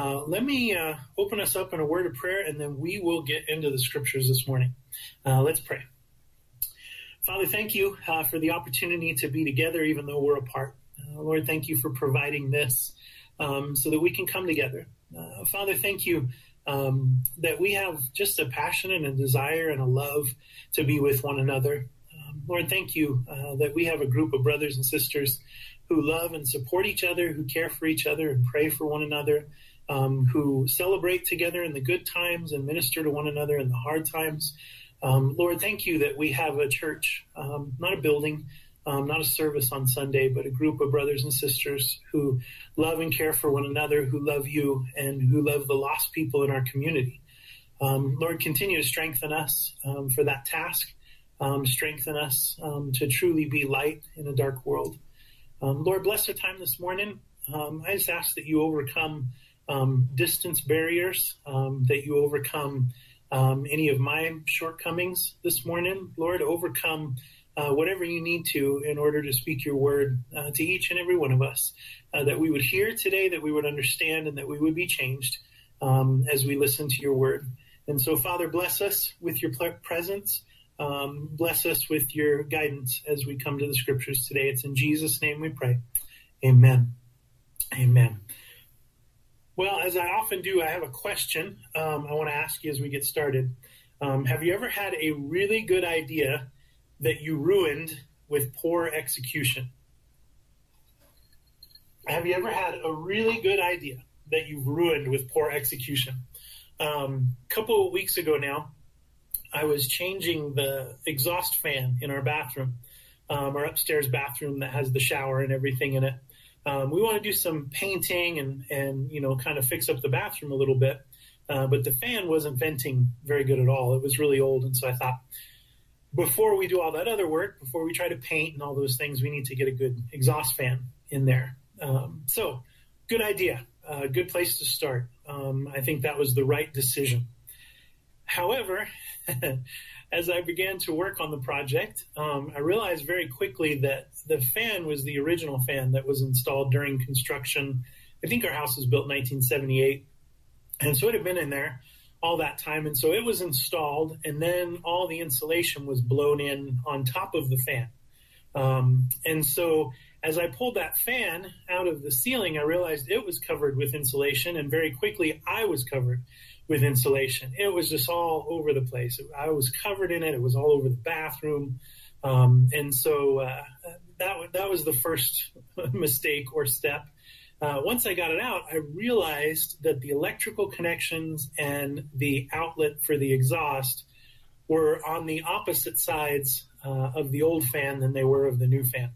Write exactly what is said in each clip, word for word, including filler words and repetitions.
Uh, let me uh, open us up in a word of prayer, and then we will get into the scriptures this morning. Uh, let's pray. Father, thank you uh, for the opportunity to be together even though we're apart. Uh, Lord, thank you for providing this um, so that we can come together. Uh, Father, thank you um, that we have just a passion and a desire and a love to be with one another. Um, Lord, thank you uh, that we have a group of brothers and sisters who love and support each other, who care for each other and pray for one another, um, who celebrate together in the good times and minister to one another in the hard times. Um, Lord, thank you that we have a church, um, not a building, um, not a service on Sunday, but a group of brothers and sisters who love and care for one another, who love you, and who love the lost people in our community. Um, Lord, continue to strengthen us um, for that task, um, strengthen us um, to truly be light in a dark world. Um, Lord, bless our time this morning. Um, I just ask that you overcome um, distance barriers, um, that you overcome um, any of my shortcomings this morning. Lord, overcome uh, whatever you need to in order to speak your word uh, to each and every one of us, uh, that we would hear today, that we would understand, and that we would be changed um, as we listen to your word. And so, Father, bless us with your presence. Um, bless us with your guidance as we come to the scriptures today. It's in Jesus' name we pray. Amen. Amen. Well, as I often do, I have a question um, I want to ask you as we get started. Um, have you ever had a really good idea that you ruined with poor execution? Have you ever had a really good idea that you've ruined with poor execution? Um, a couple of weeks ago now, I was changing the exhaust fan in our bathroom, um, our upstairs bathroom that has the shower and everything in it. Um, we want to do some painting and, and, you know, kind of fix up the bathroom a little bit. Uh, but the fan wasn't venting very good at all. It was really old. And so I thought, before we do all that other work, before we try to paint and all those things, we need to get a good exhaust fan in there. Um, so good idea, a uh, good place to start. Um, I think that was the right decision. However, as I began to work on the project, um, I realized very quickly that the fan was the original fan that was installed during construction. I think our house was built in nineteen seventy-eight. And so it had been in there all that time. And so it was installed, and then all the insulation was blown in on top of the fan. Um, and so as I pulled that fan out of the ceiling, I realized it was covered with insulation, and very quickly I was covered with insulation. It was just all over the place. I was covered in it. It was all over the bathroom. Um, and so uh, that, that was the first mistake or step. Uh, once I got it out, I realized that the electrical connections and the outlet for the exhaust were on the opposite sides uh, of the old fan than they were of the new fan.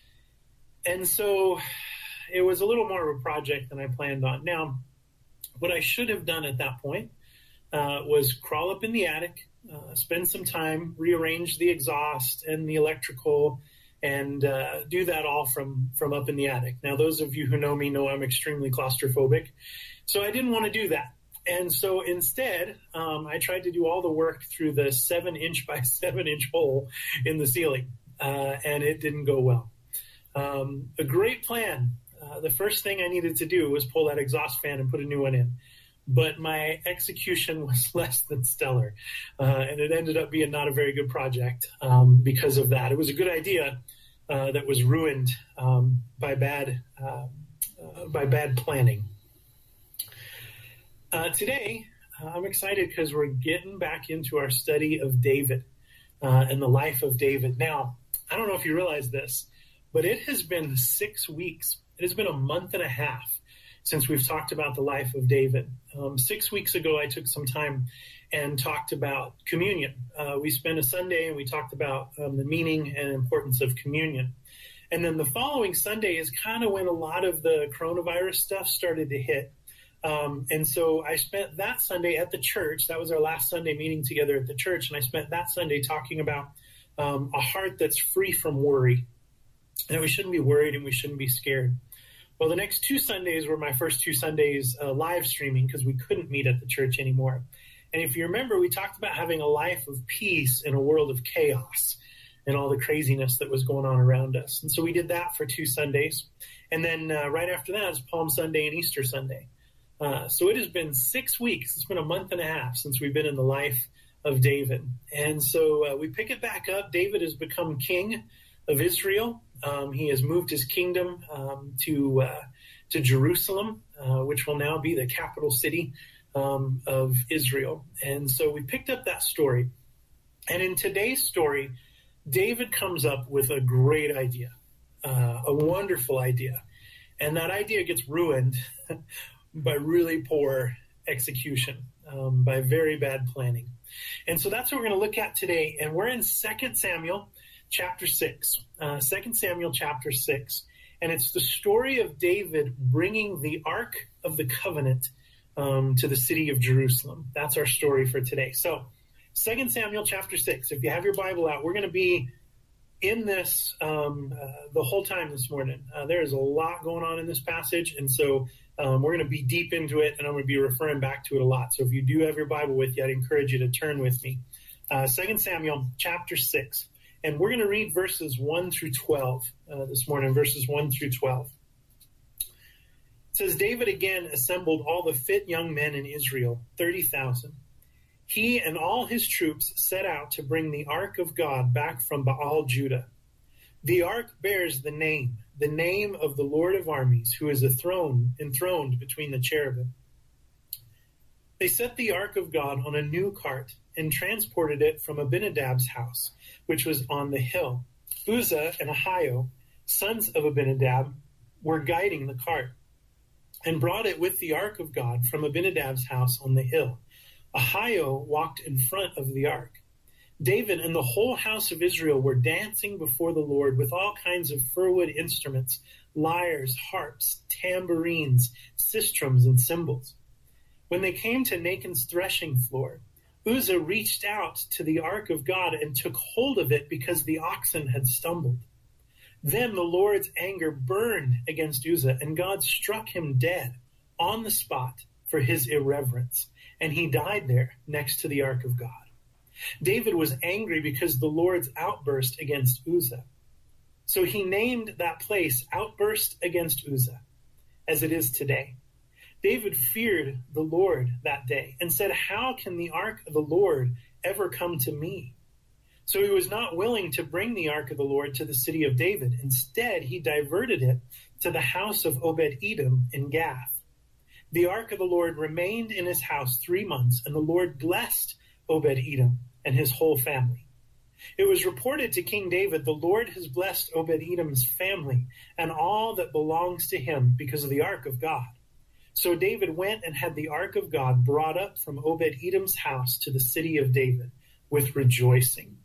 And so it was a little more of a project than I planned on. Now, what I should have done at that point uh, was crawl up in the attic, uh, spend some time, rearrange the exhaust and the electrical, and uh, do that all from, from up in the attic. Now, those of you who know me know I'm extremely claustrophobic, so I didn't want to do that. And so instead, um, I tried to do all the work through the seven inch by seven inch hole in the ceiling, uh, and it didn't go well. Um, a great plan. Uh, the first thing I needed to do was pull that exhaust fan and put a new one in. But my execution was less than stellar, uh, and it ended up being not a very good project um, because of that. It was a good idea uh, that was ruined um, by bad uh, uh, by bad planning. Uh, today, uh, I'm excited because we're getting back into our study of David uh, and the life of David. Now, I don't know if you realize this, but it has been six weeks. It has been a month and a half since we've talked about the life of David. Um, six weeks ago, I took some time and talked about communion. Uh, we spent a Sunday and we talked about um, the meaning and importance of communion. And then the following Sunday is kind of when a lot of the coronavirus stuff started to hit. Um, and so I spent that Sunday at the church. That was our last Sunday meeting together at the church. And I spent that Sunday talking about um, a heart that's free from worry. And we shouldn't be worried and we shouldn't be scared. Well, the next two Sundays were my first two Sundays uh, live streaming because we couldn't meet at the church anymore. And if you remember, we talked about having a life of peace in a world of chaos and all the craziness that was going on around us. And so we did that for two Sundays. And then uh, right after that is Palm Sunday and Easter Sunday. Uh, so it has been six weeks. It's been a month and a half since we've been in the life of David. And so uh, we pick it back up. David has become king of Israel. Um, he has moved his kingdom um, to uh, to Jerusalem, uh, which will now be the capital city um, of Israel. And so we picked up that story. And in today's story, David comes up with a great idea, uh, a wonderful idea. And that idea gets ruined by really poor execution, um, by very bad planning. And so that's what we're going to look at today. And we're in Second Samuel chapter six, uh, Second Samuel chapter six. And it's the story of David bringing the Ark of the Covenant um, to the city of Jerusalem. That's our story for today. So Second Samuel chapter six, if you have your Bible out, we're going to be in this um, uh, the whole time this morning. Uh, there is a lot going on in this passage, and so um, we're going to be deep into it, and I'm going to be referring back to it a lot. So if you do have your Bible with you, I'd encourage you to turn with me. Uh, Second Samuel chapter six, and we're going to read verses one through twelve uh, this morning, verses one through twelve. It says, David again assembled all the fit young men in Israel, thirty thousand. He and all his troops set out to bring the ark of God back from Baal, Judah. The ark bears the name, the name of the Lord of armies, who is a throne enthroned between the cherubim. They set the ark of God on a new cart and transported it from Abinadab's house, which was on the hill. Uzzah and Ahio, sons of Abinadab, were guiding the cart and brought it with the ark of God from Abinadab's house on the hill. Ahio walked in front of the ark. David and the whole house of Israel were dancing before the Lord with all kinds of firwood instruments, lyres, harps, tambourines, sistrums, and cymbals. When they came to Nachon's threshing floor, Uzzah reached out to the ark of God and took hold of it because the oxen had stumbled. Then the Lord's anger burned against Uzzah, and God struck him dead on the spot for his irreverence. And he died there next to the ark of God. David was angry because the Lord's outburst against Uzzah. So he named that place Outburst Against Uzzah, as it is today. David feared the Lord that day and said, how can the ark of the Lord ever come to me? So he was not willing to bring the ark of the Lord to the city of David. Instead, he diverted it to the house of Obed-Edom in Gath. The ark of the Lord remained in his house three months, and the Lord blessed Obed-Edom and his whole family. It was reported to King David, the Lord has blessed Obed-Edom's family and all that belongs to him because of the ark of God. So David went and had the ark of God brought up from Obed-Edom's house to the city of David with rejoicing.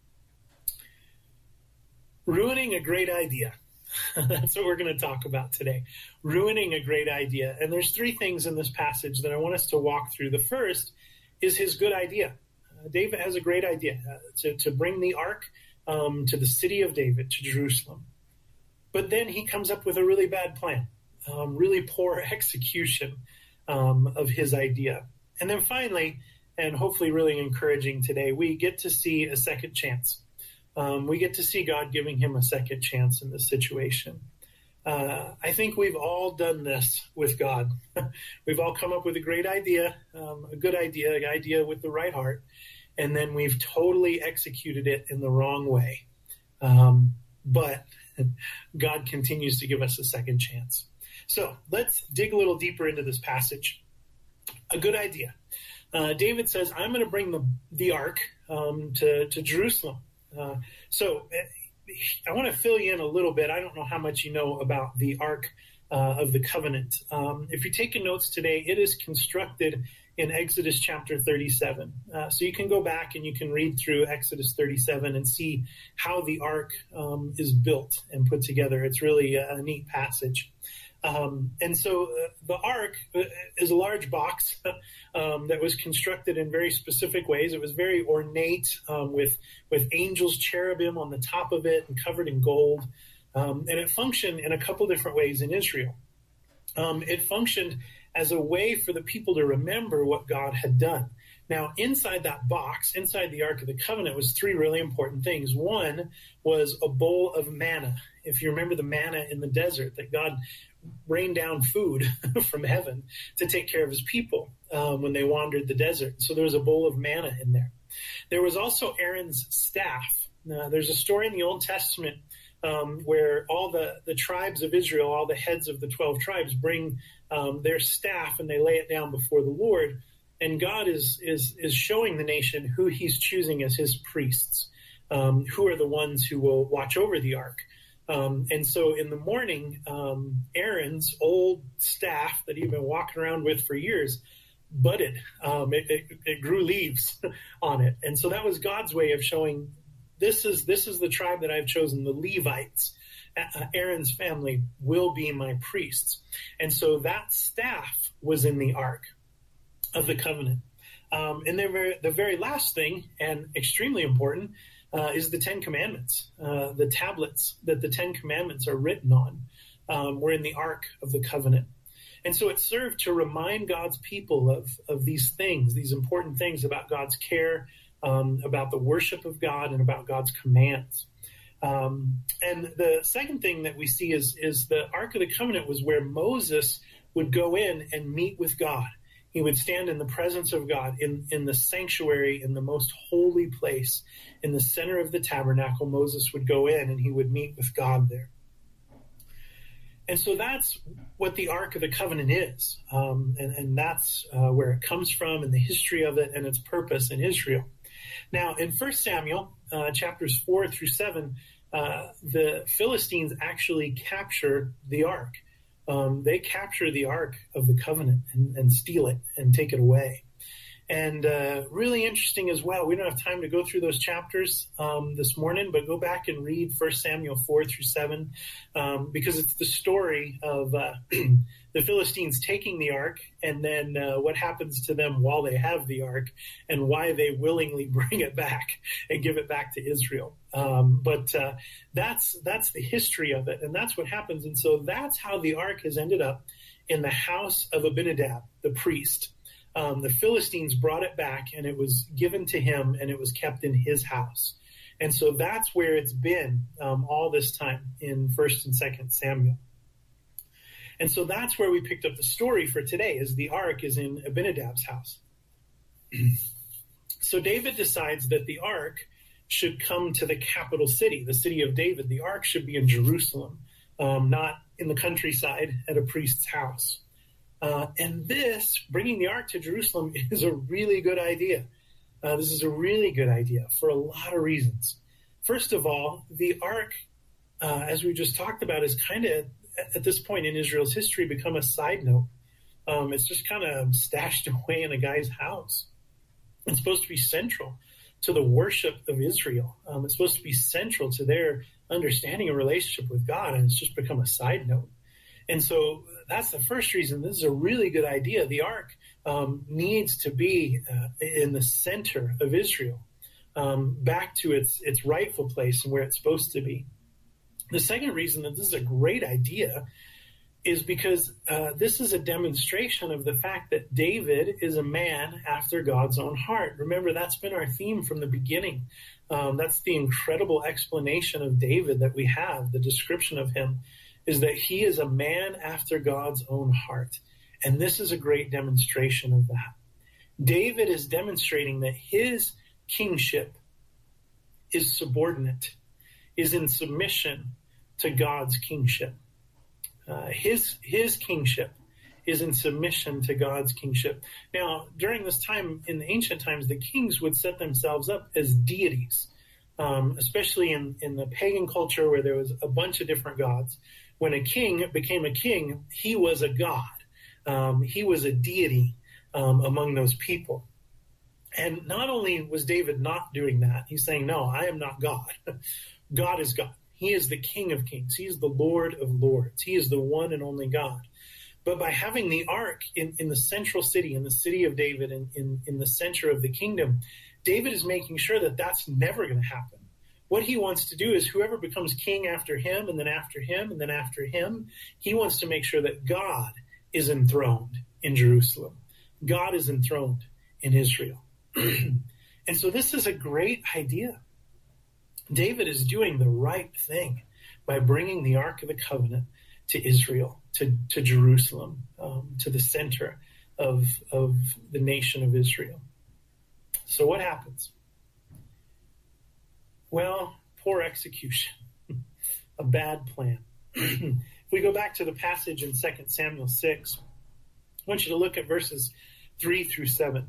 Ruining a great idea. That's what we're going to talk about today. Ruining a great idea. And there's three things in this passage that I want us to walk through. The first is his good idea. Uh, David has a great idea uh, to, to bring the ark um, to the city of David, to Jerusalem. But then he comes up with a really bad plan, um, really poor execution um, of his idea. And then finally, and hopefully really encouraging today, we get to see a second chance. Um, we get to see God giving him a second chance in this situation. Uh, I think we've all done this with God. We've all come up with a great idea, um, a good idea, an idea with the right heart, and then we've totally executed it in the wrong way. Um, but God continues to give us a second chance. So let's dig a little deeper into this passage. A good idea. Uh, David says, I'm going to bring the, the ark um, to, to Jerusalem. Uh, so I want to fill you in a little bit. I don't know how much you know about the Ark uh, of the Covenant. Um, if you're taking notes today, it is constructed in Exodus chapter thirty-seven. Uh, so you can go back and you can read through Exodus thirty-seven and see how the Ark um, is built and put together. It's really a, a neat passage. Um, and so uh, the ark is a large box um, that was constructed in very specific ways. It was very ornate um, with with angels, cherubim on the top of it and covered in gold. Um, and it functioned in a couple different ways in Israel. Um, it functioned as a way for the people to remember what God had done. Now, inside that box, inside the Ark of the Covenant, was three really important things. One was a bowl of manna. If you remember the manna in the desert that God rain down food from heaven to take care of his people um, when they wandered the desert. So there was a bowl of manna in there. There was also Aaron's staff. Uh, there's a story in the Old Testament um, where all the, the tribes of Israel, all the heads of the twelve tribes, bring um, their staff and they lay it down before the Lord. And God is is is showing the nation who he's choosing as his priests, um, who are the ones who will watch over the ark. Um, and so in the morning, um, Aaron's old staff that he'd been walking around with for years budded. Um, it, it, it grew leaves on it. And so that was God's way of showing this is this is the tribe that I've chosen, the Levites. Uh, Aaron's family will be my priests. And so that staff was in the ark of the covenant. Um, and the, the very last thing, and extremely important, uh, is the Ten Commandments. Uh, the tablets that the Ten Commandments are written on um, were in the ark of the covenant. And so it served to remind God's people of, of these things, these important things about God's care, um, about the worship of God, and about God's commands. Um, and the second thing that we see is, is the Ark of the Covenant was where Moses would go in and meet with God. He would stand in the presence of God in, in the sanctuary, in the most holy place, in the center of the tabernacle. Moses would go in and he would meet with God there. And so that's what the Ark of the Covenant is. Um, and, and that's uh, where it comes from and the history of it and its purpose in Israel. Now, in First Samuel, uh, chapters four through seven, uh, the Philistines actually capture the Ark. Um, they capture the Ark of the Covenant and, and steal it and take it away. And uh, really interesting as well. We don't have time to go through those chapters um, this morning, but go back and read First Samuel four through seven um, because it's the story of uh, the Philistines taking the ark and then uh, what happens to them while they have the ark and why they willingly bring it back and give it back to Israel. Um, but uh, that's that's the history of it, and that's what happens. And so that's how the ark has ended up in the house of Abinadab, the priest. Um, the Philistines brought it back and it was given to him and it was kept in his house. And so that's where it's been um, all this time in First and Second Samuel. And so that's where we picked up the story for today, is the ark is in Abinadab's house. So David decides that the ark should come to the capital city, the city of David. The ark should be in Jerusalem, um, not in the countryside at a priest's house. Uh, and this, bringing the ark to Jerusalem, is a really good idea. Uh, this is a really good idea for a lot of reasons. First of all, the ark, uh, as we just talked about, is kind of, at this point in Israel's history, become a side note. Um, it's just kind of stashed away in a guy's house. It's supposed to be central to the worship of Israel. Um, it's supposed to be central to their understanding and relationship with God, and it's just become a side note. And so that's the first reason this is a really good idea. The ark um, needs to be uh, in the center of Israel, um, back to its its rightful place and where it's supposed to be. The second reason that this is a great idea is because uh, this is a demonstration of the fact that David is a man after God's own heart. Remember, that's been our theme from the beginning. Um, that's the incredible explanation of David that we have, the description of him, is that he is a man after God's own heart. And this is a great demonstration of that. David is demonstrating that his kingship is subordinate, is in submission to God's kingship. Uh, his, his kingship is in submission to God's kingship. Now, during this time, in the ancient times, the kings would set themselves up as deities, um, especially in, in the pagan culture where there was a bunch of different gods. When a king became a king, he was a god. Um, he was a deity um, among those people. And not only was David not doing that, he's saying, no, I am not God. God is God. He is the King of kings. He is the Lord of lords. He is the one and only God. But by having the ark in, in the central city, in the city of David, in, in, in the center of the kingdom, David is making sure that that's never going to happen. What he wants to do is whoever becomes king after him and then after him and then after him, he wants to make sure that God is enthroned in Jerusalem. God is enthroned in Israel. And so this is a great idea. David is doing the right thing by bringing the Ark of the Covenant to Israel. to, to Jerusalem, um, to the center of, of the nation of Israel. So what happens? Well, poor execution, a bad plan. If we go back to the passage in Second Samuel six, I want you to look at verses three through seven.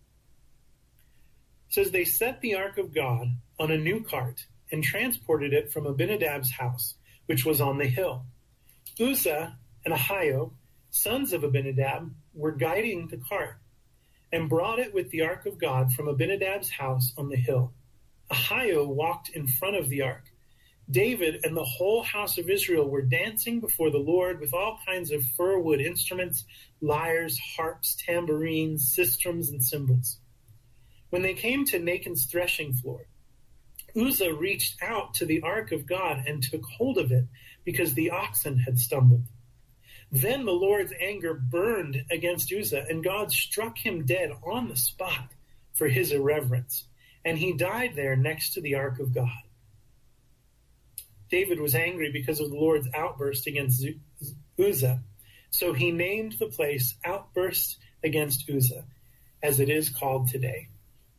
It says, they set the ark of God on a new cart and transported it from Abinadab's house, which was on the hill. Uzzah and Ahio, sons of Abinadab, were guiding the cart and brought it with the ark of God from Abinadab's house on the hill. Ahio walked in front of the ark. David and the whole house of Israel were dancing before the Lord with all kinds of fir wood instruments, lyres, harps, tambourines, sistrums, and cymbals. When they came to Nachon's threshing floor, Uzzah reached out to the ark of God and took hold of it because the oxen had stumbled. Then the Lord's anger burned against Uzzah, and God struck him dead on the spot for his irreverence, and he died there next to the ark of God. David was angry because of the Lord's outburst against Uzzah, so he named the place Outburst Against Uzzah, as it is called today.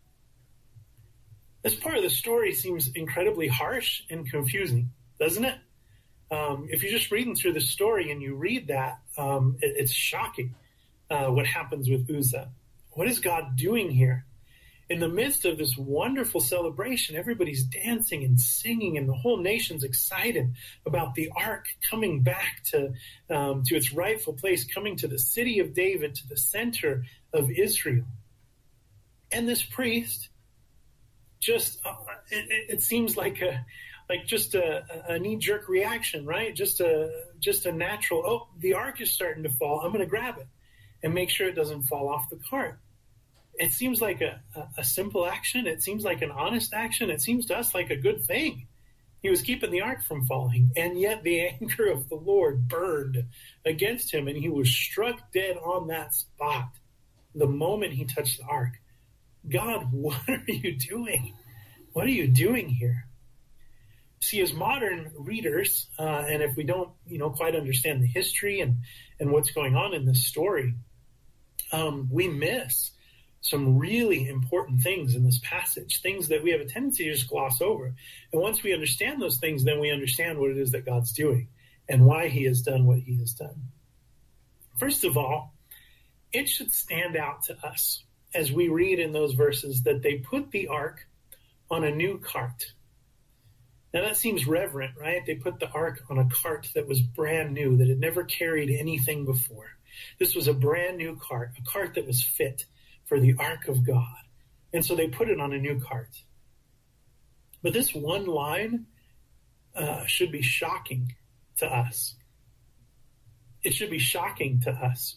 This part of the story seems incredibly harsh and confusing, doesn't it? Um, if you're just reading through the story and you read that, um, it, it's shocking uh, what happens with Uzzah. What is God doing here? In the midst of this wonderful celebration, everybody's dancing and singing, and the whole nation's excited about the ark coming back to, um, to its rightful place, coming to the city of David, to the center of Israel. And this priest just, uh, it, it seems like a, like just a, a knee-jerk reaction, right? Just a, just a natural, oh, the ark is starting to fall. I'm going to grab it and make sure it doesn't fall off the cart. It seems like a, a, a simple action. It seems like an honest action. It seems to us like a good thing. He was keeping the ark from falling, and yet the anger of the Lord burned against him, and he was struck dead on that spot the moment he touched the ark. God, what are you doing? What are you doing here? See, as modern readers, uh, and if we don't, you know, quite understand the history and, and what's going on in this story, um, we miss some really important things in this passage, things that we have a tendency to just gloss over. And once we understand those things, then we understand what it is that God's doing and why he has done what he has done. First of all, it should stand out to us as we read in those verses that they put the ark on a new cart. Now that seems reverent, right? They put the ark on a cart that was brand new, that had never carried anything before. This was a brand new cart, a cart that was fit for the ark of God. And so they put it on a new cart. But this one line uh, should be shocking to us. It should be shocking to us.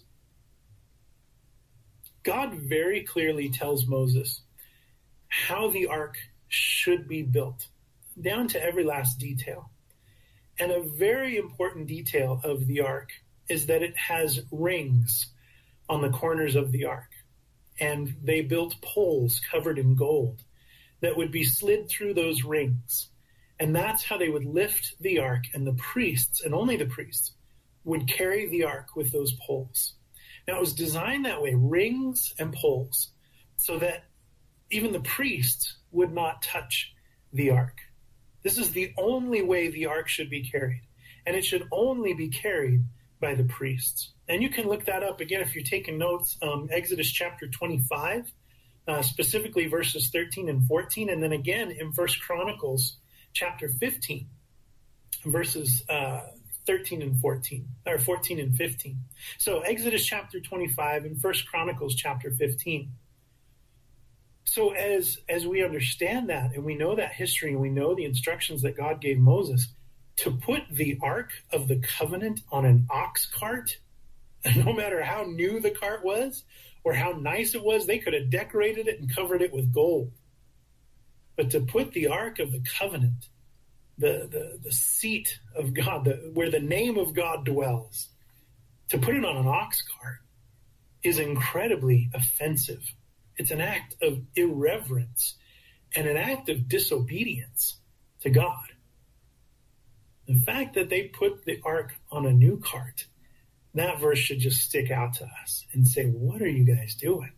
God very clearly tells Moses how the ark should be built, down to every last detail. And a very important detail of the ark is that it has rings on the corners of the ark. And they built poles covered in gold that would be slid through those rings. And that's how they would lift the ark, and the priests, and only the priests, would carry the ark with those poles. Now, it was designed that way, rings and poles, so that even the priests would not touch the ark. This is the only way the ark should be carried, and it should only be carried by the priests. And you can look that up again if you're taking notes, um, Exodus chapter twenty-five, uh, specifically verses thirteen and fourteen, and then again in First Chronicles chapter fifteen, verses uh, thirteen and fourteen, or fourteen and fifteen. So Exodus chapter twenty-five and First Chronicles chapter fifteen. So as as we understand that, and we know that history, and we know the instructions that God gave Moses, to put the Ark of the Covenant on an ox cart, no matter how new the cart was or how nice it was, they could have decorated it and covered it with gold. But to put the Ark of the Covenant, the, the, the seat of God, the, where the name of God dwells, to put it on an ox cart is incredibly offensive. It's an act of irreverence and an act of disobedience to God. The fact that they put the ark on a new cart that verse should just stick out to us and say, what are you guys doing?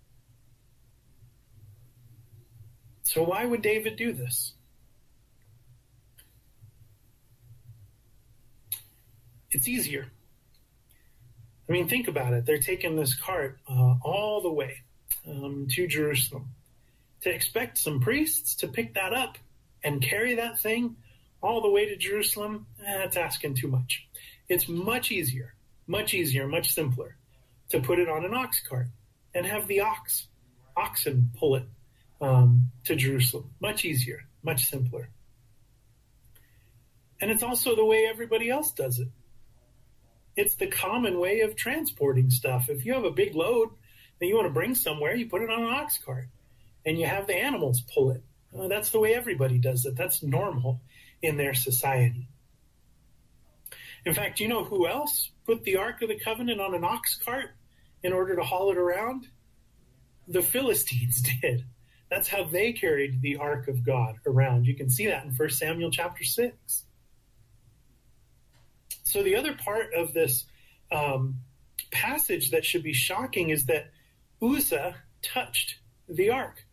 So why would David do this? It's easier. I mean, think about it. They're taking this cart uh, all the way um, to Jerusalem. To expect some priests to pick that up and carry that thing all the way to Jerusalem, eh, that's asking too much. It's much easier, much easier, much simpler to put it on an ox cart and have the ox, oxen pull it um, to Jerusalem. Much easier, much simpler. And it's also the way everybody else does it. It's the common way of transporting stuff. If you have a big load that you want to bring somewhere, you put it on an ox cart and you have the animals pull it. Uh, that's the way everybody does it. That's normal in their society. In fact, do you know who else put the Ark of the Covenant on an ox cart in order to haul it around? The Philistines did. That's how they carried the Ark of God around. You can see that in First Samuel chapter six. So the other part of this um, passage that should be shocking is that Uzzah touched the Ark.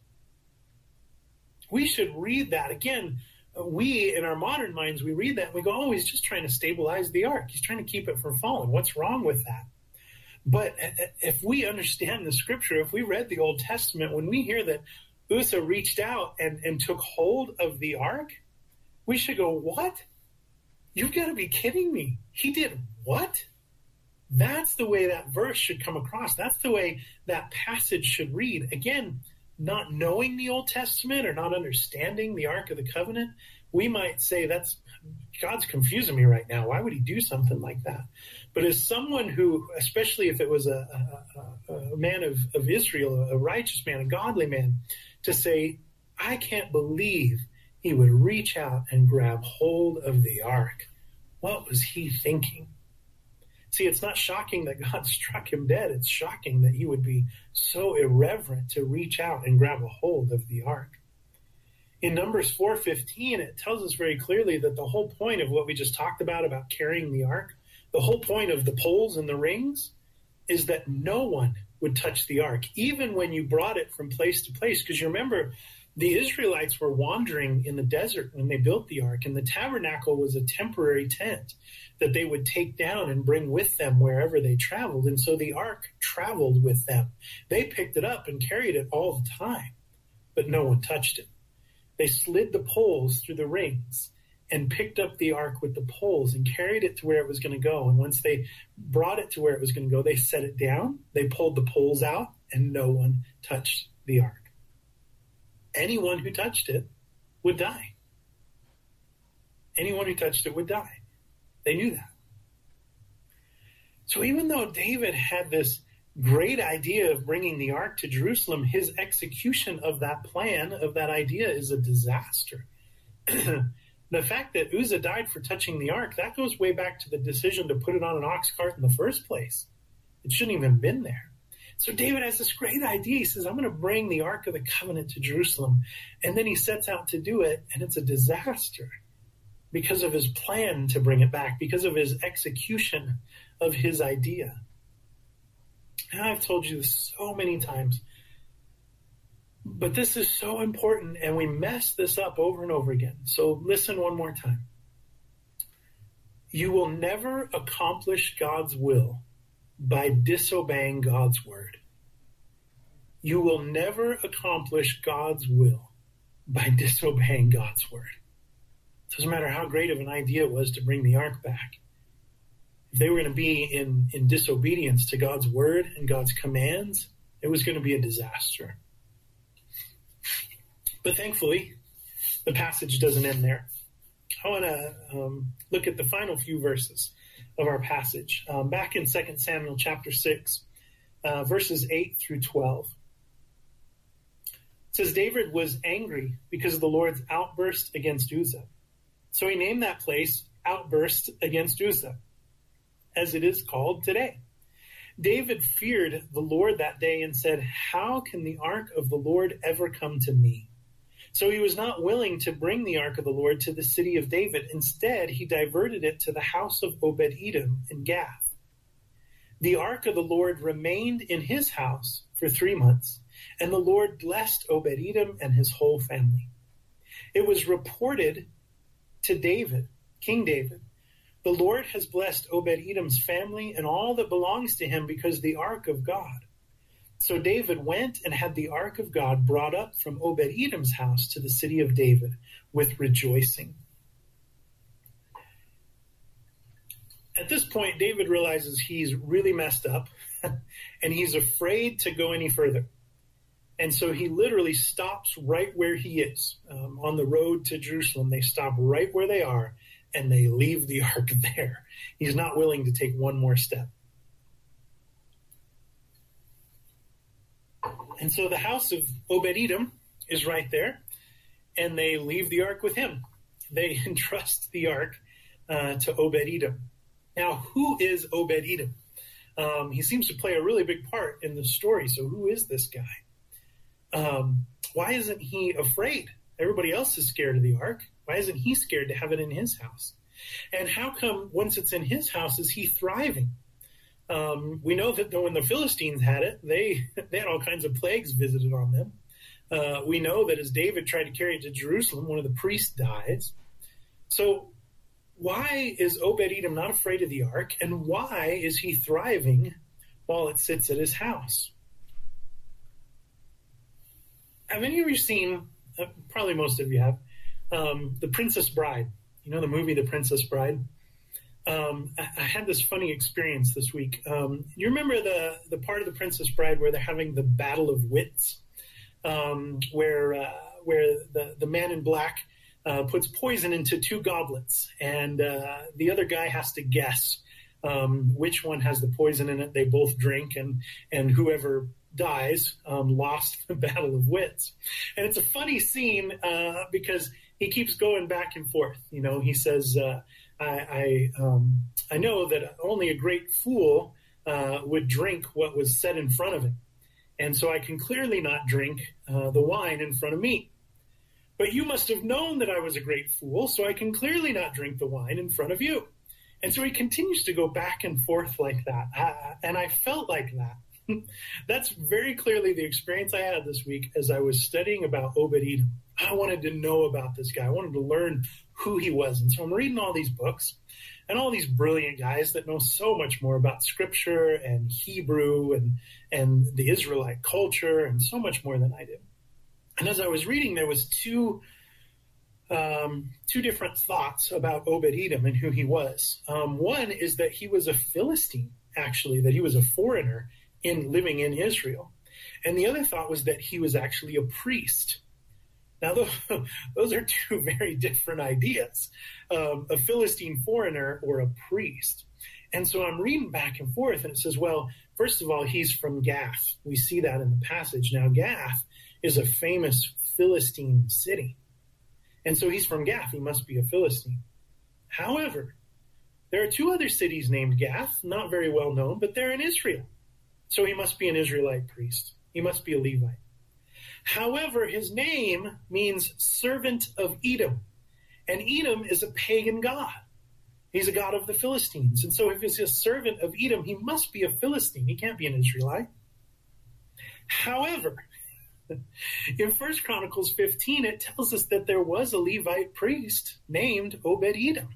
We should read that. Again, we, in our modern minds, we read that and we go, oh, he's just trying to stabilize the Ark. He's trying to keep it from falling. What's wrong with that? But if we understand the scripture, if we read the Old Testament, when we hear that Uzzah reached out and, and took hold of the Ark, we should go, what? You've got to be kidding me. He did what? That's the way that verse should come across. That's the way that passage should read. Again, not knowing the Old Testament or not understanding the Ark of the Covenant, we might say that's God's confusing me right now. Why would he do something like that? But as someone who, especially if it was a, a, a man of, of Israel, a righteous man, a godly man, to say, I can't believe he would reach out and grab hold of the Ark. What was he thinking? See, it's not shocking that God struck him dead. It's shocking that he would be so irreverent to reach out and grab a hold of the Ark. In Numbers four fifteen, it tells us very clearly that the whole point of what we just talked about, about carrying the Ark, the whole point of the poles and the rings is that no one would touch the Ark, even when you brought it from place to place. Because you remember, the Israelites were wandering in the desert when they built the Ark, and the tabernacle was a temporary tent that they would take down and bring with them wherever they traveled. And so the Ark traveled with them. They picked it up and carried it all the time, but no one touched it. They slid the poles through the rings and picked up the Ark with the poles and carried it to where it was going to go. And once they brought it to where it was going to go, they set it down, they pulled the poles out, and no one touched the Ark. Anyone who touched it would die. Anyone who touched it would die. They knew that. So even though David had this great idea of bringing the Ark to Jerusalem, his execution of that plan, of that idea, is a disaster. The fact that Uzzah died for touching the Ark, that goes way back to the decision to put it on an ox cart in the first place. It shouldn't even have been there. So David has this great idea. He says, I'm going to bring the Ark of the Covenant to Jerusalem. And then he sets out to do it, and it's a disaster because of his plan to bring it back, because of his execution of his idea. And I've told you this so many times, but this is so important, and we mess this up over and over again. So listen one more time. You will never accomplish God's will by disobeying God's word. You will never accomplish God's will by disobeying God's word. It doesn't matter how great of an idea it was to bring the Ark back. If they were going to be in, in disobedience to God's word and God's commands, it was going to be a disaster. But thankfully, the passage doesn't end there. I want to um, look at the final few verses of our passage. Um, back in Second Samuel chapter six, uh, verses eight through twelve. It says, David was angry because of the Lord's outburst against Uzzah. So he named that place Outburst Against Uzzah, as it is called today. David feared the Lord that day and said, how can the ark of the Lord ever come to me? So he was not willing to bring the ark of the Lord to the city of David. Instead, he diverted it to the house of Obed-Edom in Gath. The ark of the Lord remained in his house for three months, and the Lord blessed Obed-Edom and his whole family. It was reported to David, King David, the Lord has blessed Obed-Edom's family and all that belongs to him because the ark of God. So David went and had the ark of God brought up from Obed-Edom's house to the city of David with rejoicing. At this point, David realizes he's really messed up and he's afraid to go any further. And so he literally stops right where he is. Um, on the road to Jerusalem, they stop right where they are and they leave the ark there. He's not willing to take one more step. And so the house of Obed-Edom is right there, and they leave the ark with him. They entrust the ark uh, to Obed-Edom. Now, who is Obed-Edom? Um, he seems to play a really big part in the story. So who is this guy? Um, why isn't he afraid? Everybody else is scared of the ark. Why isn't he scared to have it in his house? And how come once it's in his house is he thriving? Um, we know that when the Philistines had it, they, they had all kinds of plagues visited on them. Uh, we know that as David tried to carry it to Jerusalem, one of the priests dies. So why is Obed-Edom not afraid of the ark, and why is he thriving while it sits at his house? Have any of you seen, uh, probably most of you have, um, The Princess Bride? You know the movie The Princess Bride? Um, I, I had this funny experience this week. Um, you remember the, the part of The Princess Bride where they're having the battle of wits, um, where uh, where the, the man in black uh, puts poison into two goblets, and uh, the other guy has to guess um, which one has the poison in it. They both drink, and and whoever dies um, lost the battle of wits. And it's a funny scene uh, because he keeps going back and forth. You know, he says, uh, I I, um, I know that only a great fool uh, would drink what was set in front of him. And so I can clearly not drink uh, the wine in front of me. But you must have known that I was a great fool, so I can clearly not drink the wine in front of you. And so he continues to go back and forth like that. Uh, and I felt like that. That's very clearly the experience I had this week as I was studying about Obed-Edom. I wanted to know about this guy. I wanted to learn who he was. And so I'm reading all these books and all these brilliant guys that know so much more about Scripture and Hebrew and, and the Israelite culture and so much more than I did. And as I was reading, there was two um, two different thoughts about Obed-Edom and who he was. Um, one is that he was a Philistine, actually, that he was a foreigner in living in Israel. And the other thought was that he was actually a priest. Now, those, those are two very different ideas, um, a Philistine foreigner or a priest. And so I'm reading back and forth, and it says, well, first of all, he's from Gath. We see that in the passage. Now, Gath is a famous Philistine city. And so he's from Gath. He must be a Philistine. However, there are two other cities named Gath, not very well known, but they're in Israel. So he must be an Israelite priest. He must be a Levite. However, his name means servant of Edom. And Edom is a pagan god. He's a god of the Philistines. And so if he's a servant of Edom, he must be a Philistine. He can't be an Israelite. However, in First Chronicles fifteen, it tells us that there was a Levite priest named Obed-Edom.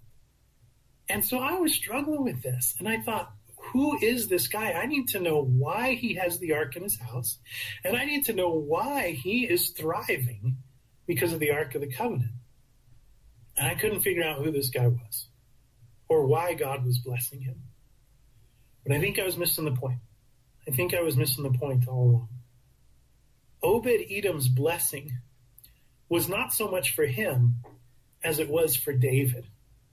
And so I was struggling with this. And I thought, who is this guy? I need to know why he has the ark in his house. And I need to know why he is thriving because of the Ark of the Covenant. And I couldn't figure out who this guy was or why God was blessing him. But I think I was missing the point. I think I was missing the point all along. Obed-Edom's blessing was not so much for him as it was for David.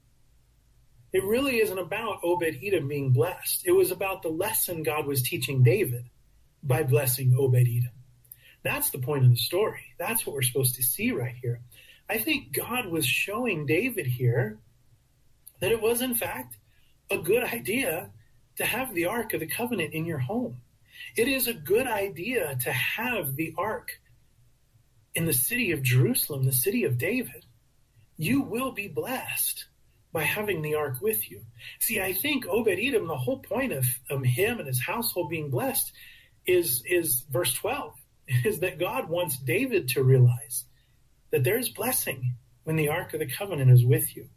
It really isn't about Obed-Edom being blessed. It was about the lesson God was teaching David by blessing Obed-Edom. That's the point of the story. That's what we're supposed to see right here. I think God was showing David here that it was, in fact, a good idea to have the Ark of the Covenant in your home. It is a good idea to have the Ark in the city of Jerusalem, the city of David. You will be blessed by having the ark with you. See, I think Obed-Edom, the whole point of, of him and his household being blessed is, is verse twelve, is that God wants David to realize that there is blessing when the Ark of the Covenant is with you.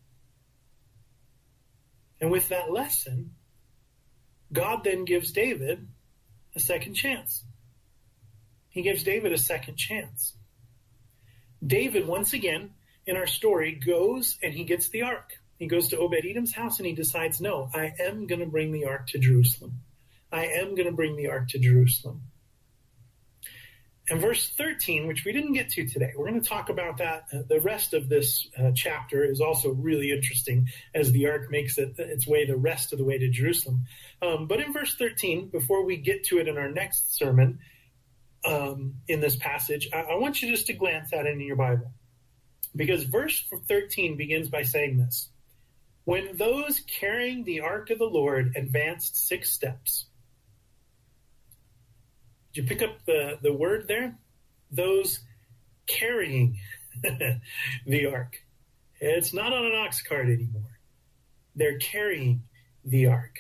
And with that lesson, God then gives David a second chance. He gives David a second chance. David, once again, in our story, goes and he gets the Ark. He goes to Obed-Edom's house and he decides, no, I am going to bring the Ark to Jerusalem. I am going to bring the Ark to Jerusalem. And verse thirteen, which we didn't get to today, we're going to talk about that. Uh, the rest of this uh, chapter is also really interesting as the ark makes it, its way the rest of the way to Jerusalem. Um, but in verse thirteen, before we get to it in our next sermon um, in this passage, I, I want you just to glance at it in your Bible. Because verse thirteen begins by saying this: when those carrying the ark of the Lord advanced six steps. Did you pick up the, the word there? Those carrying the ark. It's not on an ox cart anymore. They're carrying the ark.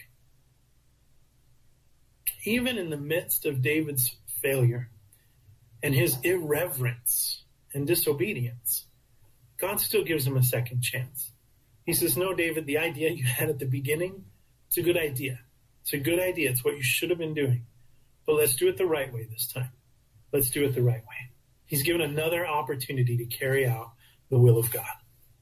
Even in the midst of David's failure and his irreverence and disobedience, God still gives him a second chance. He says, no, David, the idea you had at the beginning, it's a good idea. It's a good idea. It's what you should have been doing. But let's do it the right way this time. Let's do it the right way. He's given another opportunity to carry out the will of God.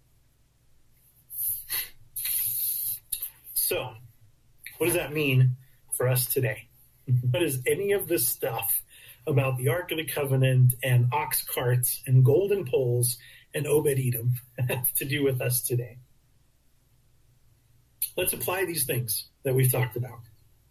So, what does that mean for us today? What does any of this stuff about the Ark of the Covenant and ox carts and golden poles and Obed-Edom have to do with us today? Let's apply these things that we've talked about.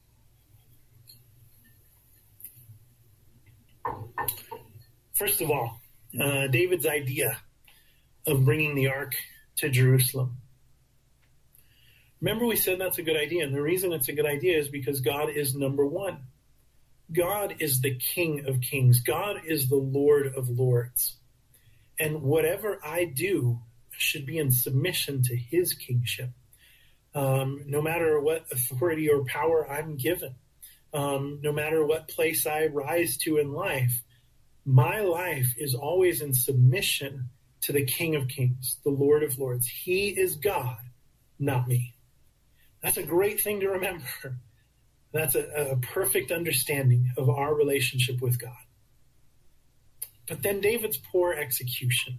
First of all, uh, David's idea of bringing the ark to Jerusalem. Remember, we said that's a good idea, and the reason it's a good idea is because God is number one. God is the King of Kings. God is the Lord of Lords. And whatever I do should be in submission to his kingship, um, no matter what authority or power I'm given, um, no matter what place I rise to in life. My life is always in submission to the King of Kings, the Lord of Lords. He is God, not me. That's a great thing to remember. That's a, a perfect understanding of our relationship with God. But then David's poor execution.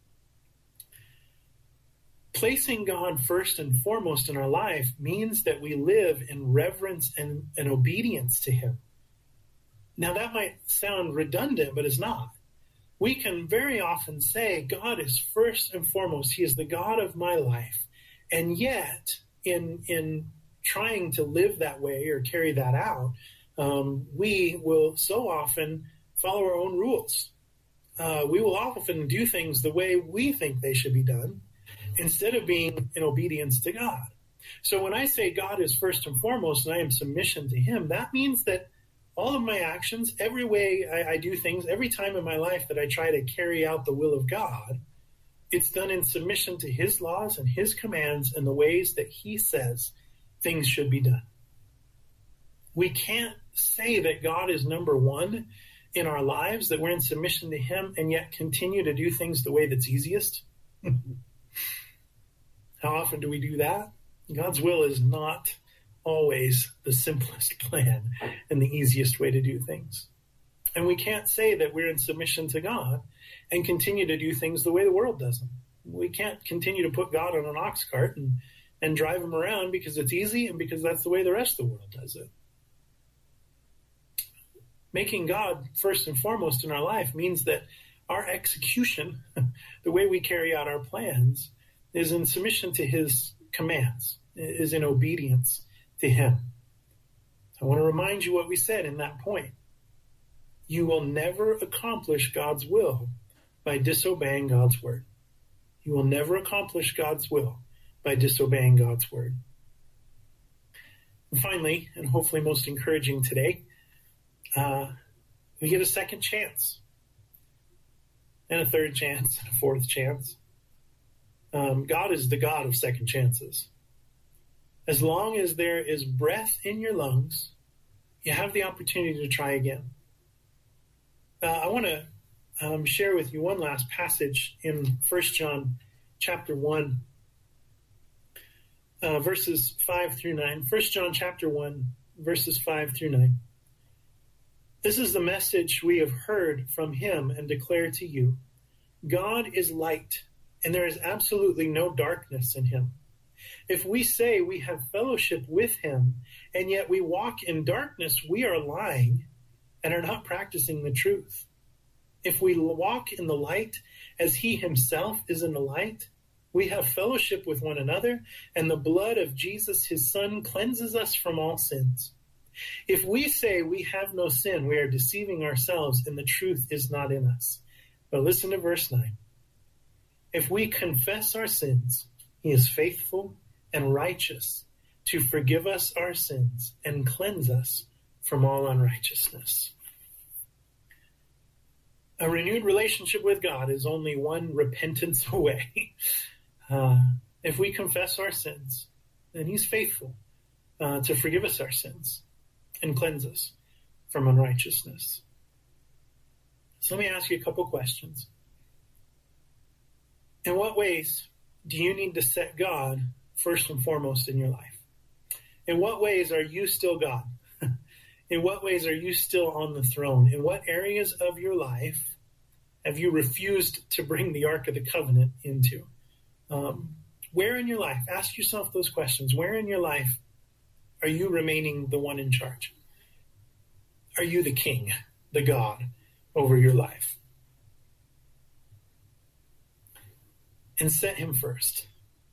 Placing God first and foremost in our life means that we live in reverence and, and obedience to him. Now, that might sound redundant, but it's not. We can very often say God is first and foremost. He is the God of my life. And yet, in, in trying to live that way or carry that out, um, we will so often follow our own rules. Uh, we will often do things the way we think they should be done instead of being in obedience to God. So when I say God is first and foremost and I am submission to him, that means that all of my actions, every way I, I do things, every time in my life that I try to carry out the will of God, it's done in submission to his laws and his commands and the ways that he says things should be done. We can't say that God is number one in our lives, that we're in submission to him, and yet continue to do things the way that's easiest. How often do we do that? God's will is not always the simplest plan and the easiest way to do things. And we can't say that we're in submission to God and continue to do things the way the world does them. We can't continue to put God on an ox cart and, and drive him around because it's easy and because that's the way the rest of the world does it. Making God first and foremost in our life means that our execution, the way we carry out our plans, is in submission to his commands, is in obedience to him. I want to remind you what we said in that point. You will never accomplish God's will by disobeying God's word. You will never accomplish God's will by disobeying God's word. And finally, and hopefully most encouraging today, uh, we get a second chance, and a third chance, and a fourth chance. Um, God is the God of second chances. As long as there is breath in your lungs, you have the opportunity to try again. Uh, I want to um, share with you one last passage in First John chapter one, uh, verses five through nine. First John chapter one, verses five through nine. This is the message we have heard from him and declare to you. God is light, and there is absolutely no darkness in him. If we say we have fellowship with him, and yet we walk in darkness, we are lying and are not practicing the truth. If we walk in the light as he himself is in the light, we have fellowship with one another, and the blood of Jesus, his son, cleanses us from all sins. If we say we have no sin, we are deceiving ourselves, and the truth is not in us. But listen to verse nine. If we confess our sins, he is faithful and righteous to forgive us our sins and cleanse us from all unrighteousness. A renewed relationship with God is only one repentance away. Uh, if we confess our sins, then he's faithful uh, to forgive us our sins and cleanse us from unrighteousness. So let me ask you a couple questions. In what ways do you need to set God first and foremost in your life? In what ways are you still God? In what ways are you still on the throne? In what areas of your life have you refused to bring the Ark of the Covenant into? Um, where in your life? Ask yourself those questions. Where in your life are you remaining the one in charge? Are you the king, the God over your life? And set him first.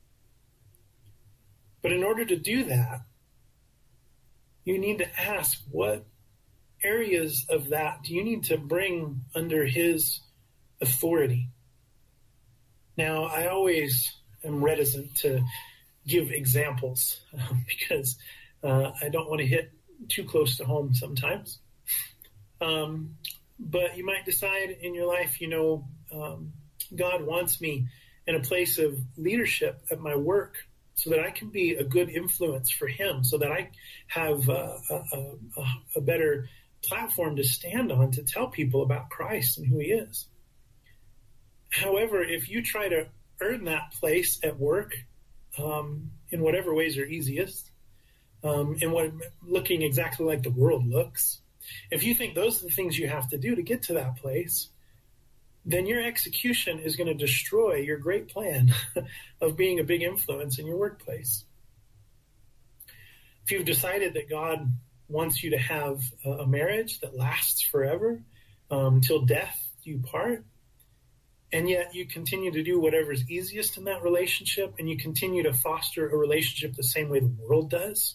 But in order to do that, you need to ask, what areas of that do you need to bring under his authority? Now, I always am reticent to give examples um, because uh, I don't want to hit too close to home sometimes. Um, but you might decide in your life, you know, um, God wants me in a place of leadership at my work so that I can be a good influence for him, so that I have uh, a, a, a better platform to stand on to tell people about Christ and who he is. However, if you try to earn that place at work um, in whatever ways are easiest, um, in what looking exactly like the world looks, if you think those are the things you have to do to get to that place, then your execution is going to destroy your great plan of being a big influence in your workplace. If you've decided that God wants you to have a marriage that lasts forever, um, till death you part, and yet you continue to do whatever's easiest in that relationship, and you continue to foster a relationship the same way the world does,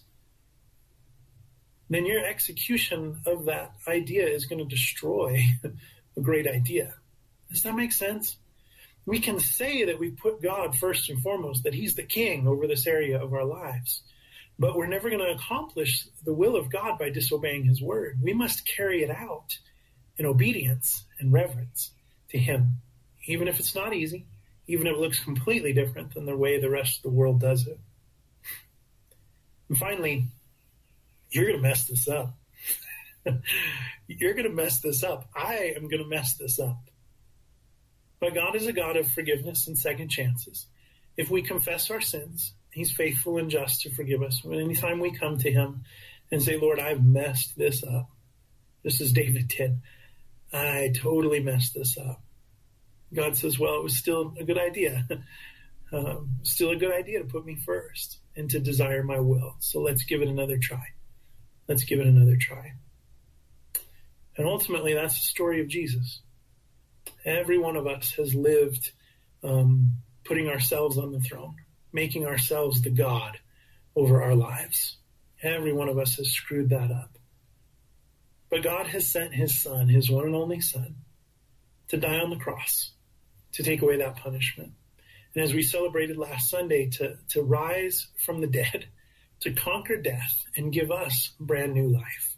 then your execution of that idea is going to destroy a great idea. Does that make sense? We can say that we put God first and foremost, that he's the king over this area of our lives, but we're never going to accomplish the will of God by disobeying his word. We must carry it out in obedience and reverence to him, even if it's not easy, even if it looks completely different than the way the rest of the world does it. And finally, you're going to mess this up. You're going to mess this up. I am going to mess this up. But God is a God of forgiveness and second chances. If we confess our sins, he's faithful and just to forgive us. Anytime we come to him and say, Lord, I've messed this up, just as David did, I totally messed this up. God says, well, it was still a good idea. um, still a good idea to put me first and to desire my will. So let's give it another try. Let's give it another try. And ultimately, that's the story of Jesus. Every one of us has lived um, putting ourselves on the throne, making ourselves the God over our lives. Every one of us has screwed that up. But God has sent his son, his one and only son, to die on the cross, to take away that punishment. And as we celebrated last Sunday, to, to rise from the dead, to conquer death and give us brand new life.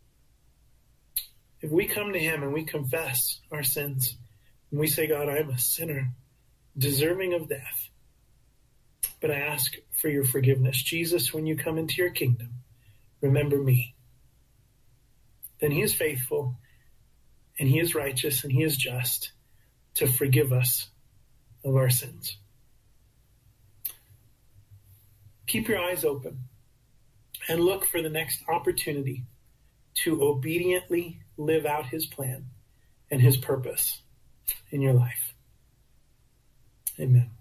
If we come to him and we confess our sins, and we say, God, I am a sinner, deserving of death, but I ask for your forgiveness. Jesus, when you come into your kingdom, remember me. Then he is faithful, and he is righteous, and he is just to forgive us of our sins. Keep your eyes open and look for the next opportunity to obediently live out his plan and his purpose in your life. Amen.